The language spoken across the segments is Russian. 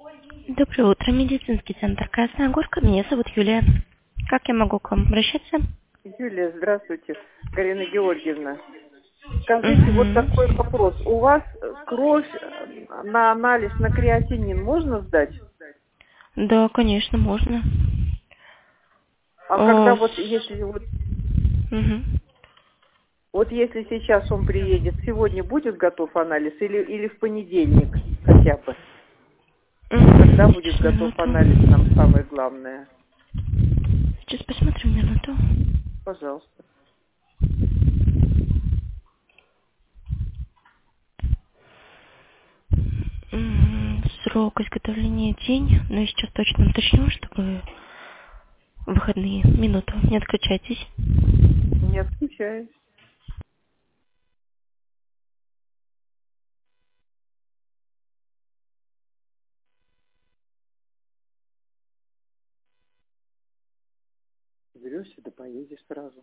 Доброе утро, медицинский центр Красная Горка. Меня зовут Юлия. Как я могу к вам обращаться? Юлия, здравствуйте. Галина Георгиевна. Скажите, вот такой вопрос. У вас кровь на анализ на креатинин можно сдать? Да, конечно, можно. А когда вот если вот если сейчас он приедет, сегодня будет готов анализ или в понедельник хотя бы? Когда будет Сейчас, готов минуту. анализ, нам самое главное. Сейчас посмотрим минуту. Пожалуйста. Срок изготовления день, но я сейчас точно уточню, чтобы выходные. Минуту, не отключайтесь. Не отключаюсь. Берешься, да поедешь сразу.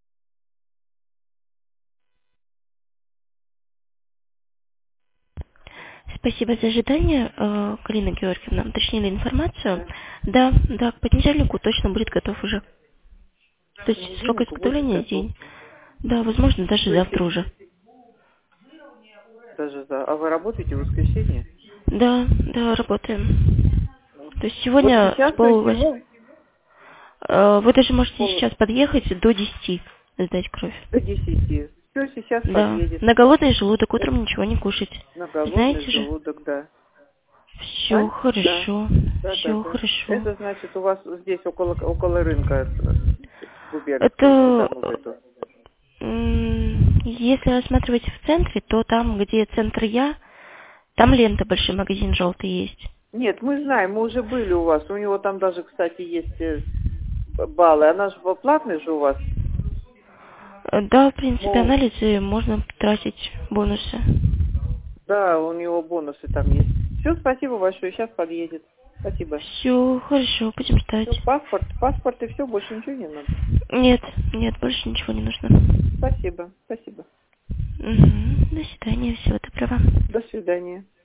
Спасибо за ожидание, Галина Георгиевна. Уточнили информацию. Да, к понедельнику точно будет готов уже. То есть срок Понедельнику будет изготовления готов. день. Да, возможно, даже То есть завтра уже. даже за... А вы работаете в воскресенье? Да, работаем. То есть Вот сегодня с сейчас, то есть полвосьмого. ему Вы даже можете сейчас подъехать до 10 сдать кровь. до 10. Все, сейчас Да. подъедет. На голодный желудок утром ничего не кушать. На голодный Знаете же? желудок, да. Все А? Да. хорошо. Да. Все хорошо. Это значит у вас здесь около рынка губернского, Это куда мы в эту. если рассматривать в центре, то там, где центр Я, там лента большой магазин желтый есть. Нет, мы знаем, мы уже были у вас. У него там даже, кстати, есть баллы. Она же платная же у вас. Да, в принципе, Ну, анализы можно тратить бонусы. да, у него бонусы там есть. Все, спасибо большое, сейчас подъедет. Спасибо. Все хорошо, будем ждать. Всё, паспорт и все, больше ничего не надо. Нет, больше ничего не нужно. Спасибо. До свидания, всего доброго. До свидания.